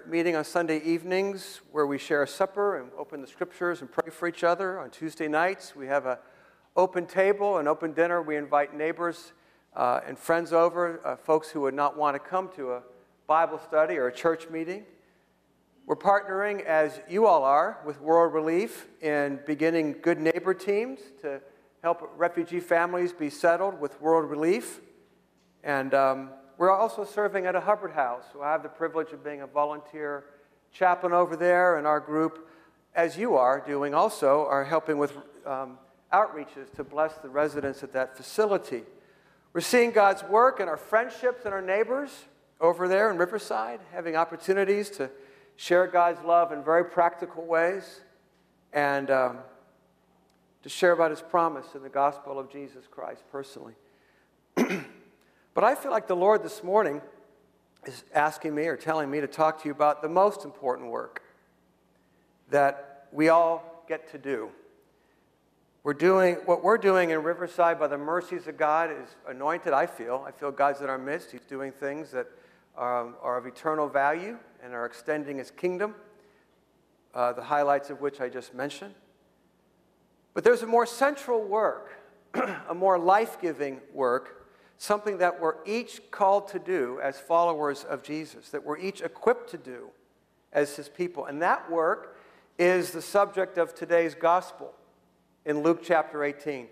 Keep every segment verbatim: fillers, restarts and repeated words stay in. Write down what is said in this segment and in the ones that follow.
meeting on Sunday evenings where we share a supper and open the scriptures and pray for each other. On Tuesday nights, we have an open table, an open dinner. We invite neighbors uh, and friends over, uh, folks who would not want to come to a Bible study or a church meeting. We're partnering, as you all are, with World Relief in beginning Good Neighbor teams to help refugee families be settled with World Relief. And um, we're also serving at a Hubbard House, so I have the privilege of being a volunteer chaplain over there, and our group, as you are doing also, are helping with um, outreaches to bless the residents at that facility. We're seeing God's work in our friendships and our neighbors over there in Riverside, having opportunities to share God's love in very practical ways, and um, to share about His promise in the gospel of Jesus Christ personally. But I feel like the Lord this morning is asking me or telling me to talk to you about the most important work that we all get to do. We're doing, what we're doing in Riverside by the mercies of God is anointed, I feel. I feel God's in our midst. He's doing things that um, are of eternal value and are extending His kingdom, uh, the highlights of which I just mentioned. But there's a more central work, a more life-giving work, something that we're each called to do as followers of Jesus, that we're each equipped to do as His people. And that work is the subject of today's gospel in Luke chapter eighteen.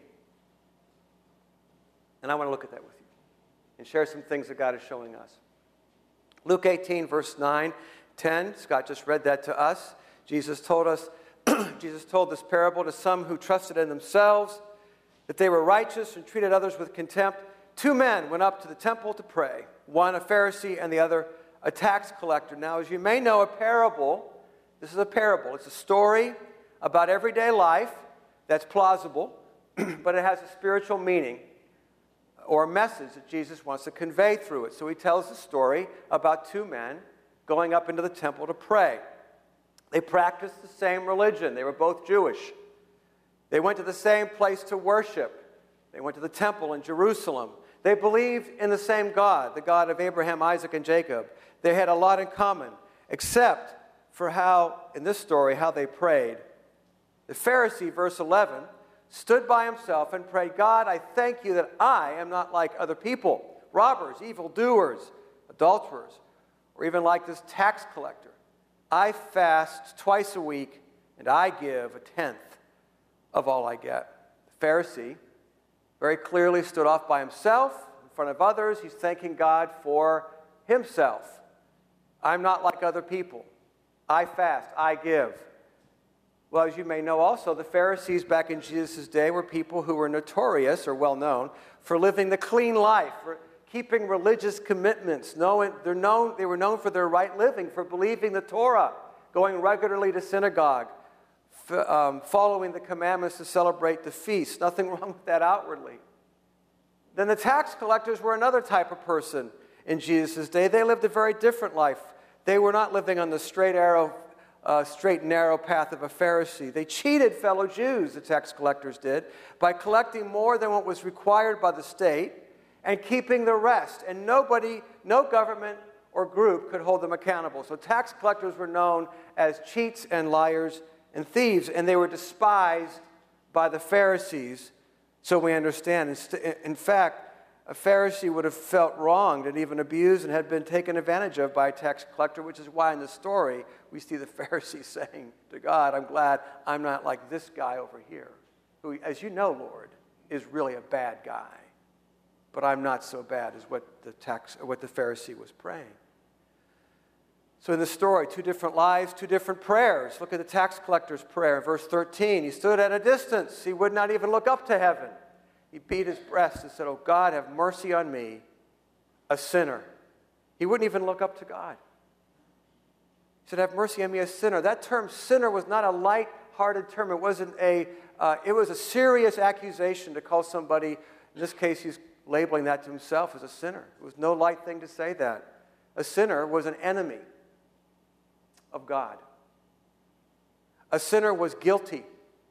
And I want to look at that with you and share some things that God is showing us. Luke eighteen, verse nine, ten, Scott just read that to us. Jesus told us, Jesus told this parable to some who trusted in themselves, that they were righteous and treated others with contempt. Two men went up to the temple to pray, one a Pharisee and the other a tax collector. Now, as you may know, a parable, this is a parable. It's a story about everyday life that's plausible, but it has a spiritual meaning or a message that Jesus wants to convey through it. So he tells the story about two men going up into the temple to pray. They practiced the same religion. They were both Jewish. They went to the same place to worship. They went to the temple in Jerusalem. They believed in the same God, the God of Abraham, Isaac, and Jacob. They had a lot in common, except for how, in this story, how they prayed. The Pharisee, verse eleven, stood by himself and prayed, God, I thank you that I am not like other people, robbers, evildoers, adulterers, or even like this tax collector. I fast twice a week, and I give a tenth of all I get. The Pharisee very clearly stood off by himself in front of others. He's thanking God for himself. I'm not like other people. I fast, I give. Well, as you may know also, the Pharisees back in Jesus' day were people who were notorious or well known for living the clean life, for keeping religious commitments. Knowing, they're known, they were known for their right living, for believing the Torah, going regularly to synagogue, f- um, following the commandments to celebrate the feast. Nothing wrong with that outwardly. Then the tax collectors were another type of person in Jesus' day. They lived a very different life. They were not living on the straight arrow, uh, straight and narrow path of a Pharisee. They cheated fellow Jews, the tax collectors did, by collecting more than what was required by the state and keeping the rest. And nobody, no government or group could hold them accountable. So tax collectors were known as cheats and liars and thieves, and they were despised by the Pharisees, so we understand. In fact, a Pharisee would have felt wronged and even abused and had been taken advantage of by a tax collector, which is why in the story we see the Pharisee saying to God, I'm glad I'm not like this guy over here, who, as you know, Lord, is really a bad guy. But I'm not so bad as what the tax, what the Pharisee was praying. So in the story, two different lives, two different prayers. Look at the tax collector's prayer. In verse thirteen, he stood at a distance. He would not even look up to heaven. He beat his breast and said, oh, God, have mercy on me, a sinner. He wouldn't even look up to God. He said, have mercy on me, a sinner. That term sinner was not a light-hearted term. It wasn't a, uh, it was a serious accusation to call somebody, in this case, he's labeling that to himself as a sinner. It was no light thing to say that. A sinner was an enemy of God. A sinner was guilty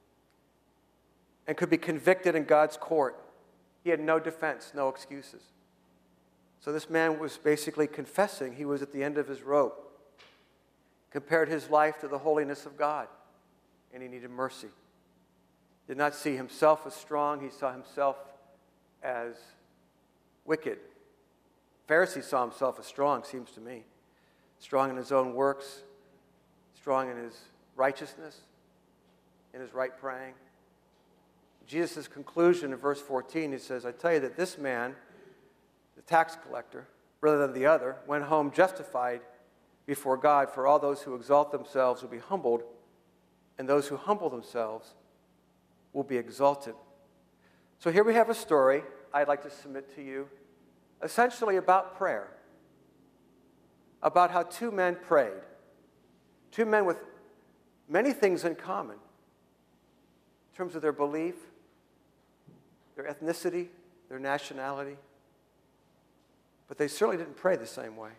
and could be convicted in God's court. He had no defense, no excuses. So this man was basically confessing he was at the end of his rope. compared his life to the holiness of God, and he needed mercy. Did not see himself as strong, he saw himself as wicked. Pharisee saw himself as strong, seems to me. Strong in his own works, strong in his righteousness, in his right praying. Jesus' conclusion in verse fourteen, he says, I tell you that this man, the tax collector, rather than the other, went home justified before God, for all those who exalt themselves will be humbled, and those who humble themselves will be exalted. So here we have a story I'd like to submit to you, essentially about prayer, about how two men prayed, two men with many things in common in terms of their belief, their ethnicity, their nationality, but they certainly didn't pray the same way.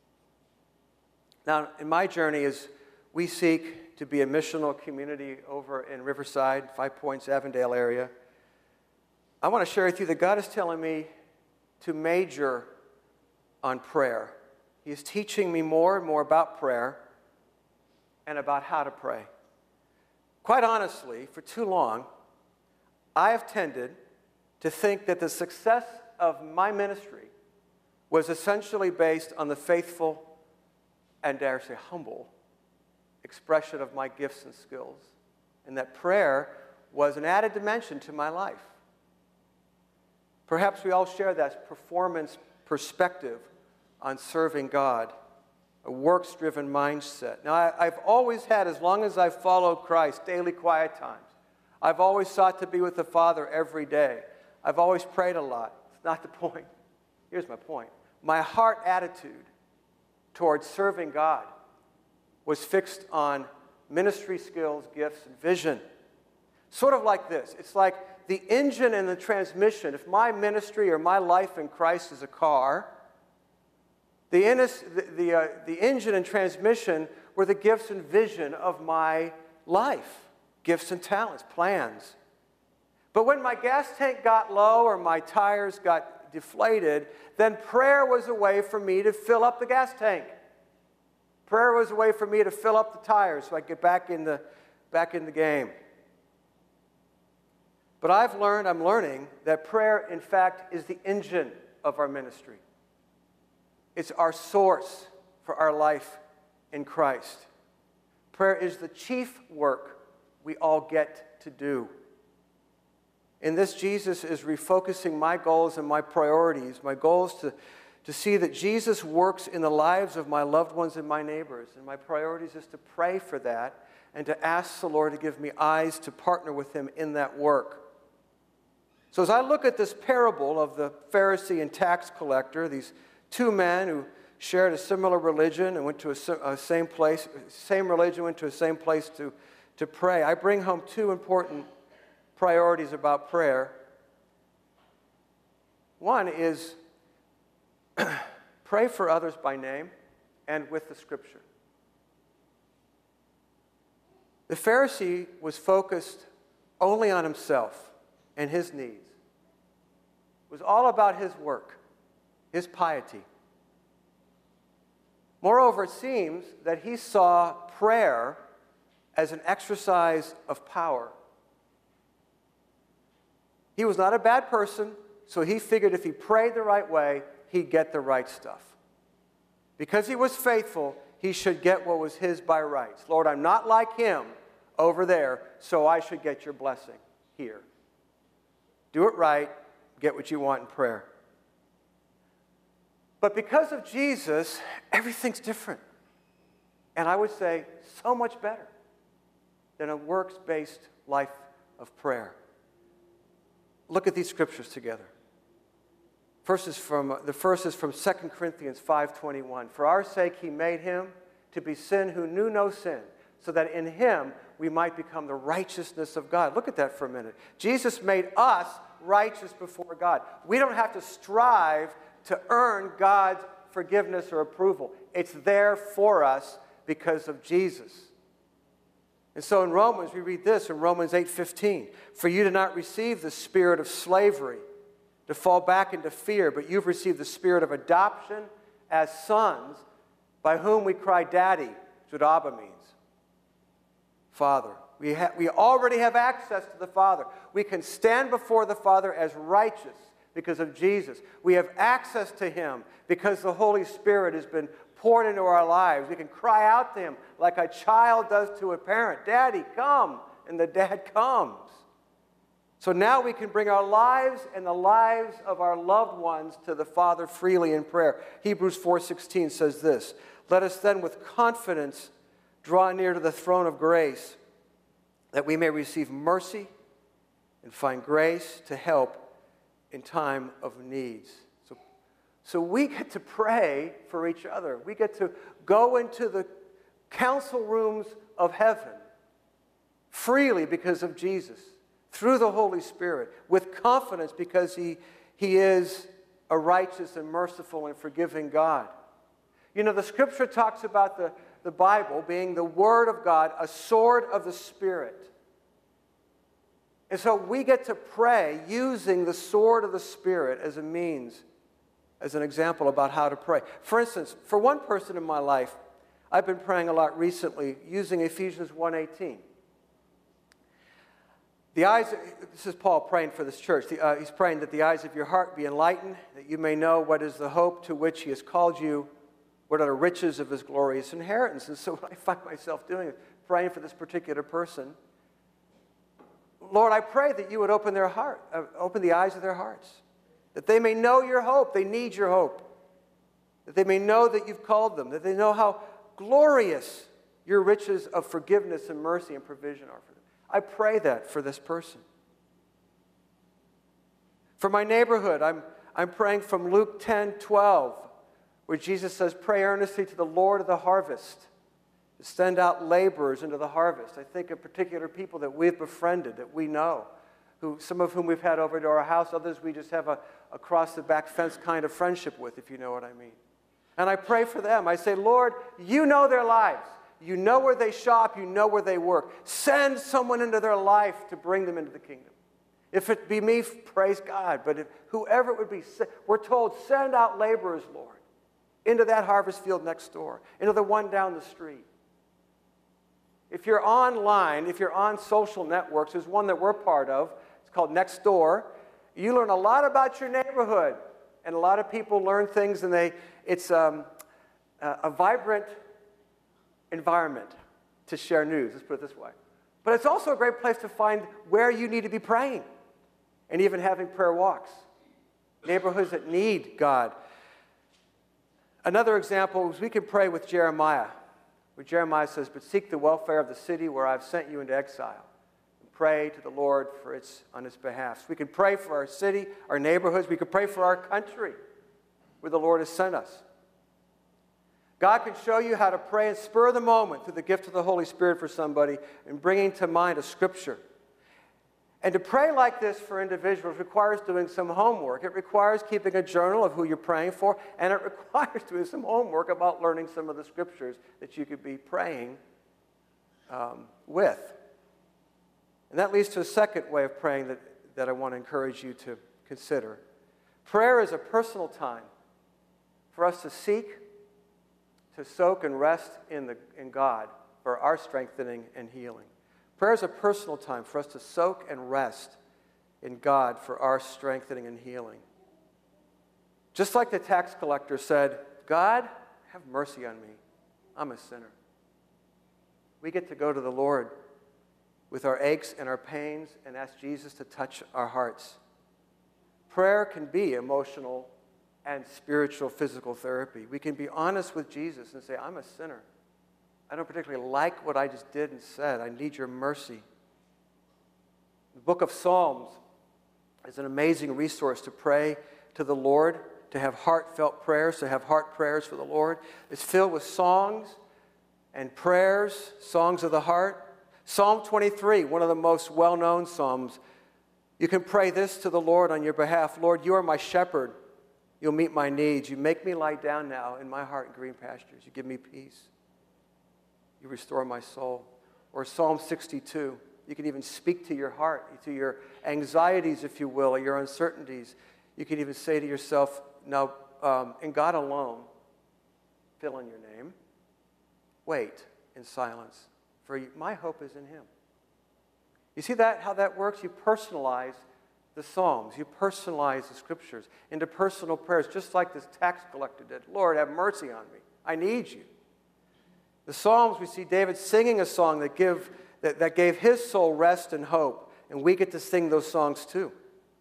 Now, in my journey, as we seek to be a missional community over in Riverside, Five Points, Avondale area, I want to share with you that God is telling me to major on prayer. He is teaching me more and more about prayer and about how to pray. Quite honestly, for too long, I have tended to think that the success of my ministry was essentially based on the faithful and, dare say, humble expression of my gifts and skills, and that prayer was an added dimension to my life. Perhaps we all share that performance perspective on serving God, a works-driven mindset. Now, I, I've always had, as long as I've followed Christ, daily quiet times. I've always sought to be with the Father every day. I've always prayed a lot. It's not the point. Here's my point. My heart attitude towards serving God was fixed on ministry skills, gifts, and vision. Sort of like this. It's like the engine and the transmission. If my ministry or my life in Christ is a car, the, innis, the, the, uh, the engine and transmission were the gifts and vision of my life. Gifts and talents, plans. But when my gas tank got low or my tires got deflated, then prayer was a way for me to fill up the gas tank. Prayer was a way for me to fill up the tires so I could get back in the, back in the game. But I've learned, I'm learning, that prayer, in fact, is the engine of our ministry. It's our source for our life in Christ. Prayer is the chief work we all get to do. In this, Jesus is refocusing my goals and my priorities. My goal is to, to see that Jesus works in the lives of my loved ones and my neighbors. And my priorities is to pray for that and to ask the Lord to give me eyes to partner with him in that work. So as I look at this parable of the Pharisee and tax collector, these two men who shared a similar religion and went to a, a same place, same religion, went to a same place to, to pray, I bring home two important priorities about prayer. One is pray for others by name and with the Scripture. The Pharisee was focused only on himself and his needs. It was all about his work, his piety. Moreover, it seems that he saw prayer as an exercise of power. He was not a bad person, so he figured if he prayed the right way, he'd get the right stuff. Because he was faithful, he should get what was his by rights. Lord, I'm not like him over there, so I should get your blessing here. Do it right, get what you want in prayer. But because of Jesus, everything's different. And I would say so much better than a works-based life of prayer. Look at these scriptures together. First is from, the first is from Second Corinthians five twenty-one. For our sake he made him to be sin who knew no sin, so that in him we might become the righteousness of God. Look at that for a minute. Jesus made us righteous before God. We don't have to strive to earn God's forgiveness or approval. It's there for us because of Jesus. And so in Romans, we read this in Romans eight fifteen. For you did not receive the spirit of slavery to fall back into fear, but you've received the spirit of adoption as sons, by whom we cry, Daddy. That's what Abba means. Father. We, ha- we already have access to the Father. We can stand before the Father as righteous because of Jesus. We have access to Him because the Holy Spirit has been poured into our lives. We can cry out to Him like a child does to a parent, Daddy, come, and the dad comes. So now we can bring our lives and the lives of our loved ones to the Father freely in prayer. Hebrews four sixteen says this, let us then with confidence draw near to the throne of grace, that we may receive mercy and find grace to help in time of needs. So, so we get to pray for each other. We get to go into the council rooms of heaven freely because of Jesus, through the Holy Spirit, with confidence because he, he is a righteous and merciful and forgiving God. You know, the Scripture talks about the, the Bible being the Word of God, a sword of the Spirit. And so we get to pray using the sword of the Spirit as a means, as an example about how to pray. For instance, for one person in my life, I've been praying a lot recently using Ephesians one eighteen. The eyes, this is Paul praying for this church. The, uh, he's praying that the eyes of your heart be enlightened, that you may know what is the hope to which He has called you, what are the riches of His glorious inheritance. And so what I find myself doing is praying for this particular person. Lord, I pray that you would open their heart, uh, open the eyes of their hearts, that they may know your hope. They need your hope. That they may know that you've called them, that they know how glorious your riches of forgiveness and mercy and provision are for them. I pray that for this person. For my neighborhood, I'm, I'm praying from Luke ten twelve, where Jesus says, pray earnestly to the Lord of the harvest to send out laborers into the harvest. I think of particular people that we've befriended, that we know, who some of whom we've had over to our house, others we just have a across-the-back fence kind of friendship with, if you know what I mean. And I pray for them. I say, Lord, you know their lives. You know where they shop. You know where they work. Send someone into their life to bring them into the kingdom. If it be me, praise God. But if whoever it would be, we're told, send out laborers, Lord, into that harvest field next door, into the one down the street. If you're online, if you're on social networks, there's one that we're part of. It's called Nextdoor. You learn a lot about your neighborhood. And a lot of people learn things, and they it's um, a, a vibrant environment to share news, let's put it this way. But it's also a great place to find where you need to be praying and even having prayer walks. Neighborhoods that need God. Another example is we can pray with Jeremiah, where Jeremiah says, but seek the welfare of the city where I've sent you into exile. And pray to the Lord for its, on its behalf. So we can pray for our city, our neighborhoods. We can pray for our country where the Lord has sent us. God can show you how to pray and spur the moment through the gift of the Holy Spirit for somebody and bringing to mind a scripture. And to pray like this for individuals requires doing some homework. It requires keeping a journal of who you're praying for, and it requires doing some homework about learning some of the scriptures that you could be praying um, with. And that leads to a second way of praying that, that I want to encourage you to consider. Prayer is a personal time for us to seek, to soak and rest in, the, in God for our strengthening and healing. Prayer is a personal time for us to soak and rest in God for our strengthening and healing. Just like the tax collector said, God, have mercy on me. I'm a sinner. We get to go to the Lord with our aches and our pains and ask Jesus to touch our hearts. Prayer can be emotional and spiritual physical therapy. We can be honest with Jesus and say, I'm a sinner. I don't particularly like what I just did and said. I need your mercy. The book of Psalms is an amazing resource to pray to the Lord, to have heartfelt prayers, to have heart prayers for the Lord. It's filled with songs and prayers, songs of the heart. Psalm twenty-three, one of the most well-known psalms. You can pray this to the Lord on your behalf. Lord, you are my shepherd. You'll meet my needs. You make me lie down now in my heart in green pastures. You give me peace. You restore my soul. Or Psalm sixty-two. You can even speak to your heart, to your anxieties, if you will, or your uncertainties. You can even say to yourself, now, um, in God alone, fill in your name. Wait, in silence, for my hope is in him. You see that, how that works? You personalize the Psalms. You personalize the Scriptures into personal prayers, just like this tax collector did. Lord, have mercy on me. I need you. The Psalms, we see David singing a song that, give, that, that gave his soul rest and hope, and we get to sing those songs too.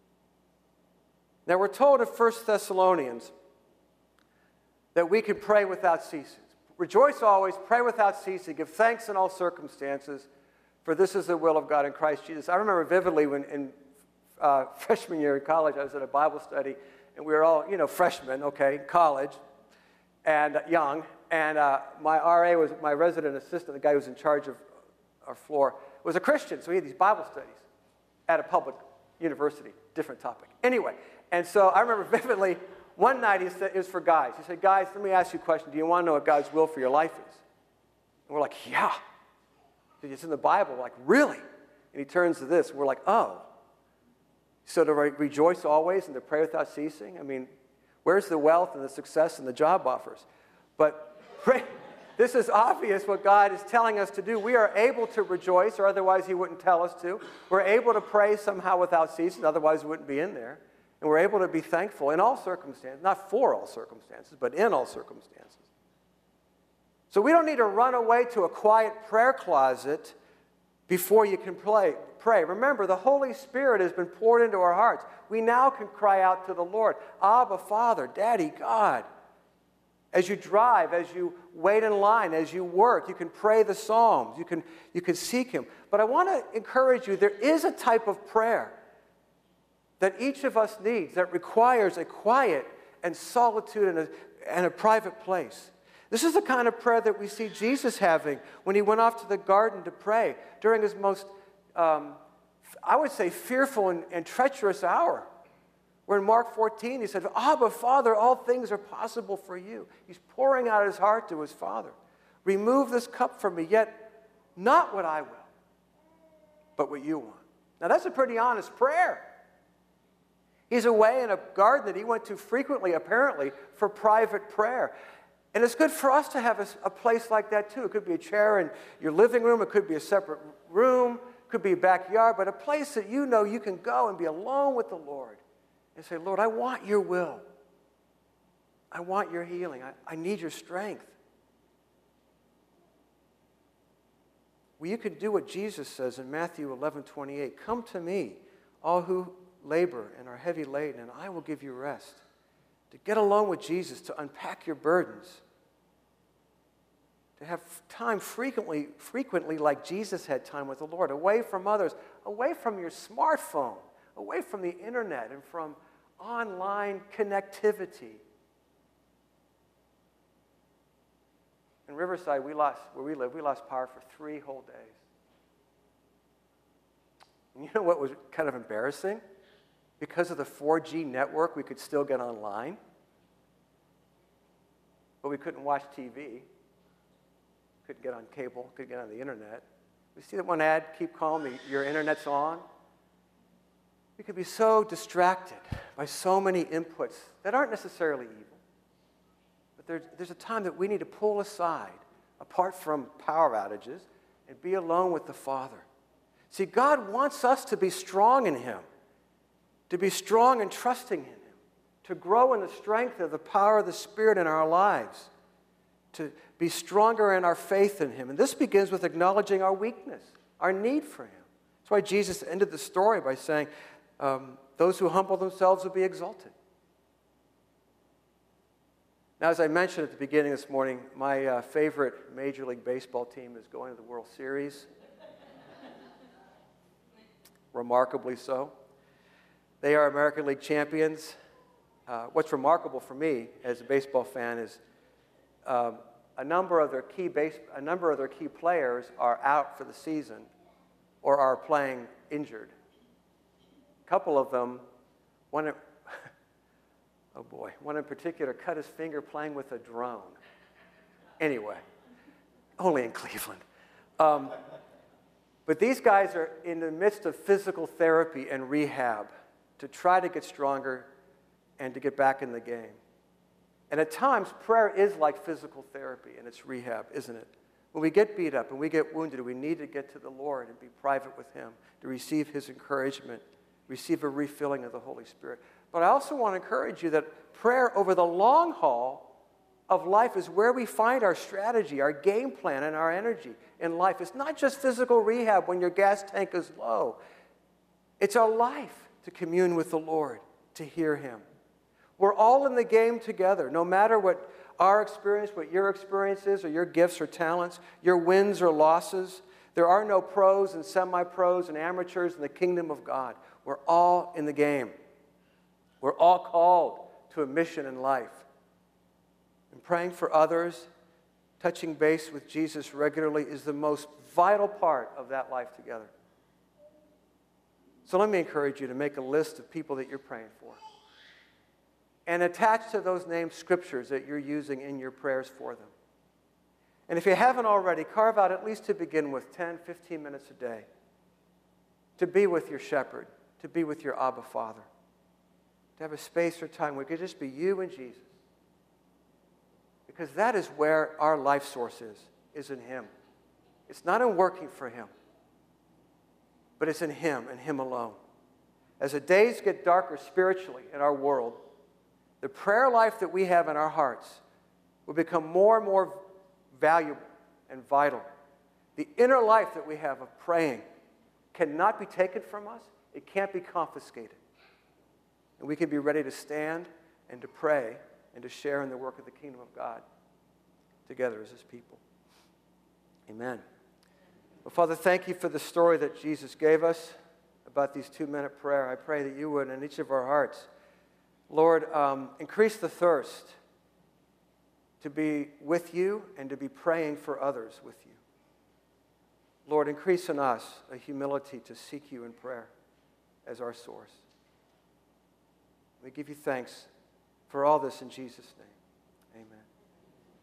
Now, we're told in First Thessalonians that we can pray without ceasing. Rejoice always, pray without ceasing, give thanks in all circumstances, for this is the will of God in Christ Jesus. I remember vividly when in uh, freshman year in college, I was at a Bible study, and we were all, you know, freshmen, okay, college, and uh, young, and uh, my R A was my resident assistant, the guy who was in charge of our floor, was a Christian, so we had these Bible studies at a public university, different topic. Anyway, and so I remember vividly, one night he said, it was for guys. He said, guys, let me ask you a question. Do you want to know what God's will for your life is? And we're like, yeah. It's in the Bible. We're like, really? And he turns to this, and we're like, oh. So to re- rejoice always and to pray without ceasing? I mean, where's the wealth and the success and the job offers? But pray, this is obvious what God is telling us to do. We are able to rejoice, or otherwise he wouldn't tell us to. We're able to pray somehow without ceasing, otherwise it wouldn't be in there. And we're able to be thankful in all circumstances, not for all circumstances, but in all circumstances. So we don't need to run away to a quiet prayer closet before you can play, pray. Remember, the Holy Spirit has been poured into our hearts. We now can cry out to the Lord, Abba, Father, Daddy, God. As you drive, as you wait in line, as you work, you can pray the Psalms. You can, you can seek him. But I want to encourage you, there is a type of prayer that each of us needs that requires a quiet and solitude and a, and a private place. This is the kind of prayer that we see Jesus having when he went off to the garden to pray during his most, um, I would say, fearful and, and treacherous hour. Where in Mark fourteen, he said, Abba, Father, all things are possible for you. He's pouring out his heart to his Father. Remove this cup from me, yet not what I will, but what you want. Now that's a pretty honest prayer. He's away in a garden that he went to frequently, apparently, for private prayer. And it's good for us to have a, a place like that, too. It could be a chair in your living room. It could be a separate room. It could be a backyard. But a place that you know you can go and be alone with the Lord and say, Lord, I want your will. I want your healing. I, I need your strength. Well, you could do what Jesus says in Matthew eleven twenty-eight. Come to me, all who labor and are heavy laden, and I will give you rest. To get alone with Jesus, to unpack your burdens, to have time frequently, frequently like Jesus had time with the Lord, away from others, away from your smartphone, away from the internet and from online connectivity. In Riverside, we lost, where we live, we lost power for three whole days. And you know what was kind of embarrassing? Because of the four G network, we could still get online. But we couldn't watch T V. Couldn't get on cable. Couldn't get on the internet. We see that one ad, keep calm, the, your internet's on. We could be so distracted by so many inputs that aren't necessarily evil. But there's, there's a time that we need to pull aside, apart from power outages, and be alone with the Father. See, God wants us to be strong in him. To be strong and trusting in him, to grow in the strength of the power of the Spirit in our lives, to be stronger in our faith in him. And this begins with acknowledging our weakness, our need for him. That's why Jesus ended the story by saying, um, those who humble themselves will be exalted. Now, as I mentioned at the beginning this morning, my uh, favorite Major League Baseball team is going to the World Series. Remarkably so. They are American League champions. Uh, what's remarkable for me as a baseball fan is um, a number of their key base, a number of their key players are out for the season or are playing injured. A couple of them, one, in, oh boy, one in particular cut his finger playing with a drone. Anyway, only in Cleveland. Um, but these guys are in the midst of physical therapy and rehab to try to get stronger and to get back in the game. And at times, prayer is like physical therapy and it's rehab, isn't it? When we get beat up and we get wounded, we need to get to the Lord and be private with him to receive his encouragement, receive a refilling of the Holy Spirit. But I also want to encourage you that prayer over the long haul of life is where we find our strategy, our game plan, and our energy in life. It's not just physical rehab when your gas tank is low. It's our life to commune with the Lord, to hear him. We're all in the game together, no matter what our experience, what your experience is, or your gifts or talents, your wins or losses. There are no pros and semi-pros and amateurs in the kingdom of God. We're all in the game. We're all called to a mission in life. And praying for others, touching base with Jesus regularly is the most vital part of that life together. So let me encourage you to make a list of people that you're praying for. And attach to those names scriptures that you're using in your prayers for them. And if you haven't already, carve out at least to begin with ten, fifteen minutes a day to be with your shepherd, to be with your Abba Father, to have a space or time where it could just be you and Jesus. Because that is where our life source is, is in him. It's not in working for him, but it's in him and him alone. As the days get darker spiritually in our world, the prayer life that we have in our hearts will become more and more valuable and vital. The inner life that we have of praying cannot be taken from us. It can't be confiscated. And we can be ready to stand and to pray and to share in the work of the kingdom of God together as his people. Amen. Well, Father, thank you for the story that Jesus gave us about these two-minute prayer. I pray that you would in each of our hearts, Lord, um, increase the thirst to be with you and to be praying for others with you. Lord, increase in us a humility to seek you in prayer as our source. We give you thanks for all this in Jesus' name.